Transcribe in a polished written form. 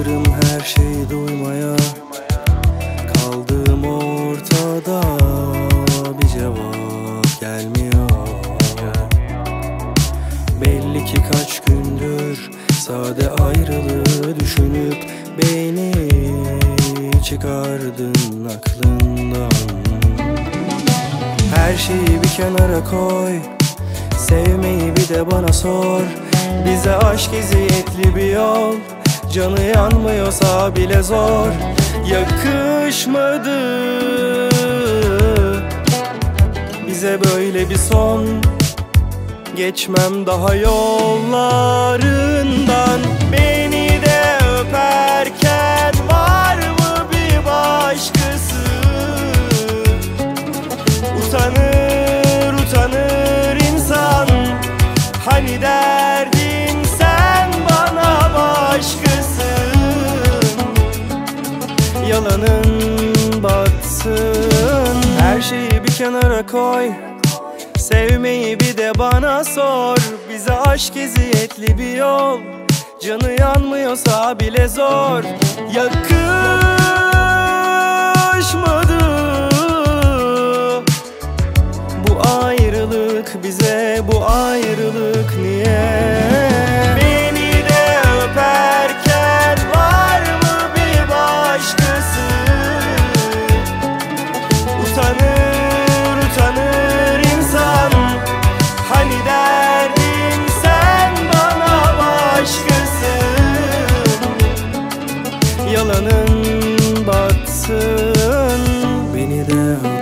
Hazırım her şeyi duymaya, kaldığım ortada, bir cevap gelmiyor. Belli ki kaç gündür sade ayrılığı düşünüp beni çıkardın aklından. Her şeyi bir kenara koy, sevmeyi bir de bana sor. Bize aşk eziyetli bir yol, canı yanmıyorsa bile zor. Yakışmadı bize böyle bir son, geçmem daha yollarından. Beni de öperken var mı bir başkası? Utanır utanır insan, hani derdin sen bana başkasın. Yalanın batsın, her şeyi bir kenara koy, sevmeyi bir de bana sor. Bize aşk eziyetli bir yol, canı yanmıyorsa bile zor. Yakışmadı bu ayrılık bize, bu ayrılık niye? Beni de öperken var mı bir başkası? Utanır utanır insan, hani derdin sen bana başkasın. Yalanın batsın, beni de